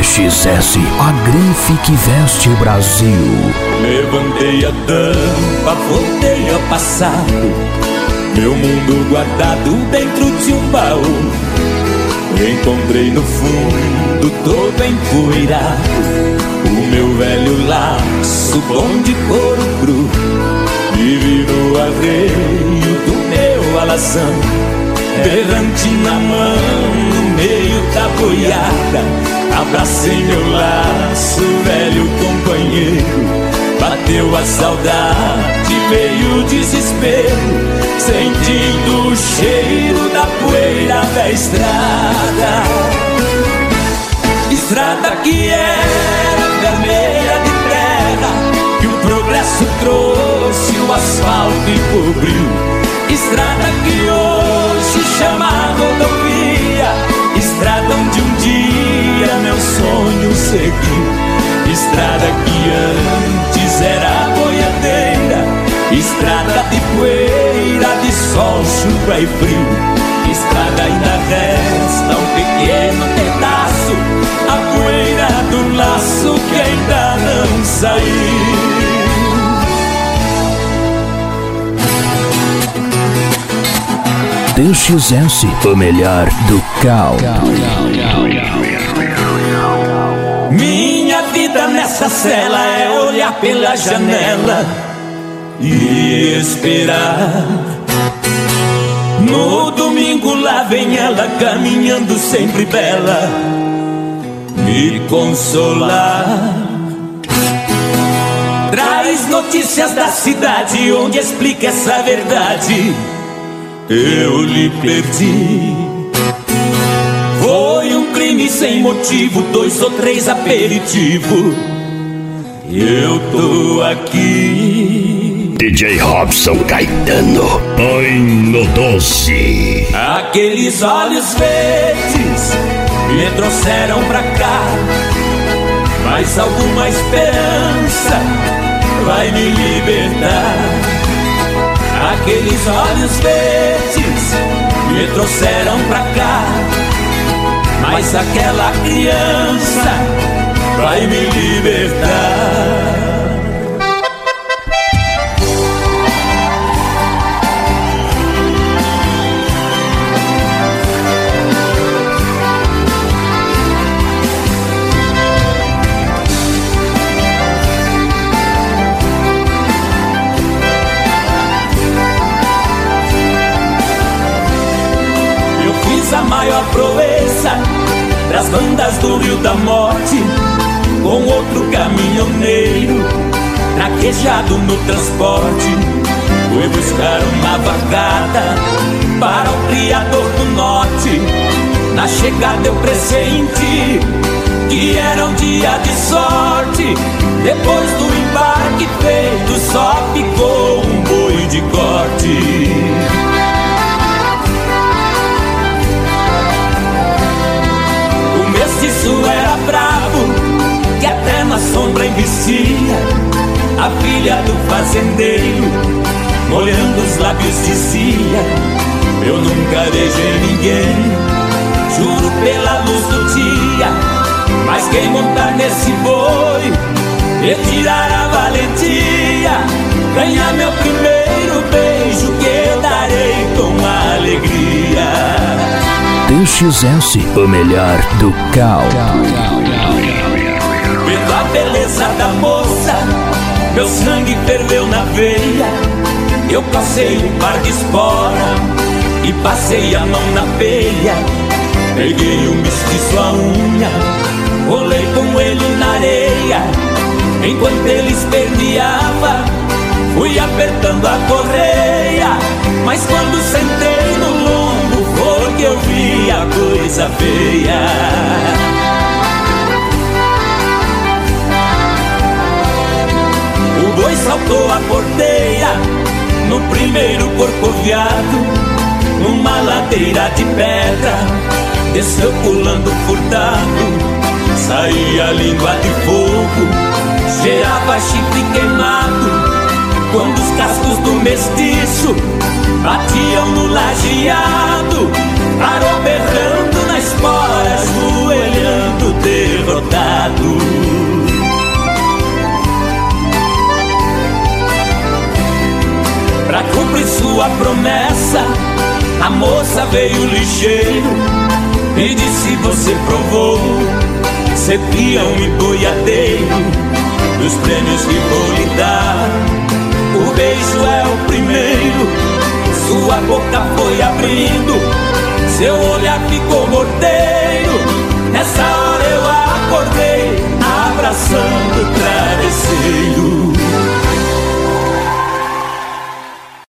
TXS, a grife que veste o Brasil. Levantei a tampa, voltei ao passado, meu mundo guardado dentro de um baú. Encontrei no fundo, todo empoeirado, o meu velho laço bom de couro cru. E vi no arreio do meu alazão, berrante na mão, no meio da boiada. Abracei meu laço, velho companheiro. Bateu a saudade, veio o desespero, sentindo o cheiro da poeira da estrada. Estrada que era vermelha de terra, que o progresso trouxe, o asfalto e cobriu. Estrada que hoje chama rodovia, estrada onde um dia meu sonho seguiu. Estrada que antes era boiadeira, estrada de poeira, de sol, chuva e frio. Estrada ainda resta um pequeno pedaço, a poeira do laço que ainda não saiu. TXS, o melhor do country. Minha vida nessa cela é olhar pela janela e esperar. No domingo lá vem ela caminhando sempre bela, me consolar. Traz notícias da cidade onde explica essa verdade. Eu lhe perdi. Foi um crime sem motivo, 2 ou 3 aperitivos. Eu tô aqui. DJ Robson Caetano, põe no doce. Aqueles olhos verdes me trouxeram pra cá, mas alguma esperança vai me libertar. Aqueles olhos verdes me trouxeram pra cá, mas aquela criança vai me libertar. A maior proeza das bandas do Rio da Morte, com outro caminhoneiro traquejado no transporte. Fui buscar uma vacada para o criador do norte. Na chegada eu pressenti que era um dia de sorte. Depois do embarque feito só ficou um boi de corte. Isso era bravo, que até na sombra envicia. A filha do fazendeiro, molhando os lábios, dizia: eu nunca beijei ninguém, juro pela luz do dia. Mas quem montar nesse boi e tirar a valentia, ganhar meu primeiro beijo, que eu darei com alegria. TXS, o melhor do country. Vendo a beleza da moça, meu sangue ferveu na veia. Eu passei um par de espora e passei a mão na peia. Peguei o mestiço à unha, rolei com ele na areia. Enquanto ele esperneava, fui apertando a correia. Mas quando sentei no lombo, foi que eu vi a coisa feia. O boi saltou a porteira no primeiro corcoviado, numa ladeira de pedra, desceu pulando furtado. Saía a língua de fogo, cheirava chifre queimado. Quando os cascos do mestiço batiam no lajeado, parou berrando na espora, ajoelhando, derrotado. brodado. Pra cumprir sua promessa, a moça veio ligeiro e disse: você provou ser peão e boiadeiro dos prêmios que vou lhe dar. O beijo é o primeiro, sua boca foi abrindo, seu olhar ficou morteiro. Nessa hora eu acordei, abraçando o travesseiro.